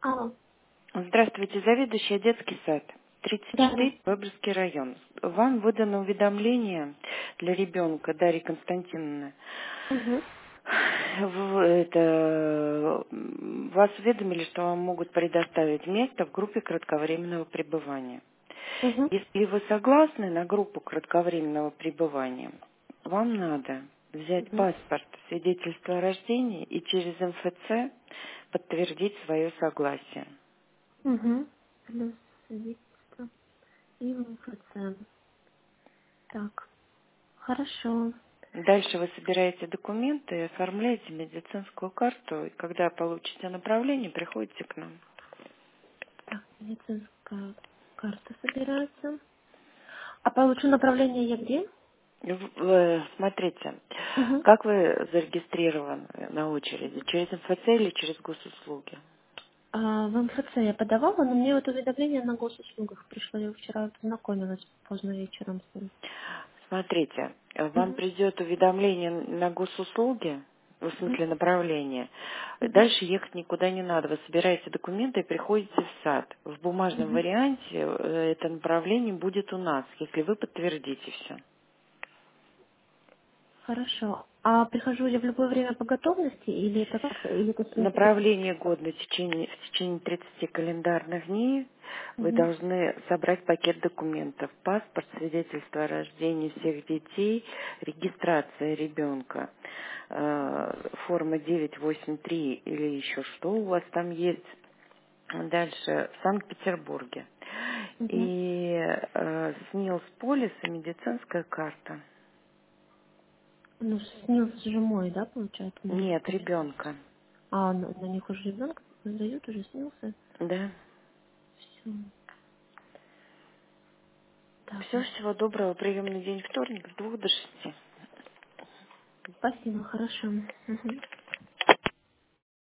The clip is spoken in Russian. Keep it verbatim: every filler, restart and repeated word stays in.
Алло. Здравствуйте, заведующая детский сад, тридцать Да, да. четыре, Выборгский район. Вам выдано уведомление для ребенка Дарьи Константиновны. Угу. В- Это, м, вас уведомили, что вам могут предоставить место в группе кратковременного пребывания. Угу. Если вы согласны на группу кратковременного пребывания, вам надо взять Угу. паспорт, свидетельство о рождении и через эм эф це подтвердить свое согласие. Угу. Плюс свидетельство и МФЦ. Так, хорошо. Дальше вы собираете документы и оформляете медицинскую карту. И когда получите направление, приходите к нам. Так, медицинская карта собирается. А получу направление я где? В- э, Смотрите, Угу. как вы зарегистрированы на очереди? Через эм эф це или через госуслуги? А, в МФЦ я подавала, но мне вот уведомление на госуслугах пришло. Я вчера знакомилась поздно вечером с ним. Смотрите, э, вам Угу. придет уведомление на госуслуги, в смысле направления. Угу. Дальше ехать никуда не надо. Вы собираете документы и приходите в сад. В бумажном Угу. варианте э, это направление будет у нас, если вы подтвердите все. Хорошо. А прихожу я в любое время по готовности или это как или это с месяца? Направление годно в течение, в течение тридцати календарных дней вы Угу. должны собрать пакет документов. Паспорт, свидетельство о рождении всех детей, регистрация ребенка, э, форма девять восемь три или еще что у вас там есть. Дальше в Санкт-Петербурге. Угу. И э, СНИЛС полис и медицинская карта. Ну, снился же мой, да, получается, на них Нет, полис. ребенка. А, на, на них уже ребенка дают, уже снился. Да. Все. Так, Все, всего доброго. Приемный день вторник с двух до шести. спасибо, хорошо. Мгм.